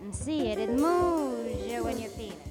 and see it. It moves you when you feel it.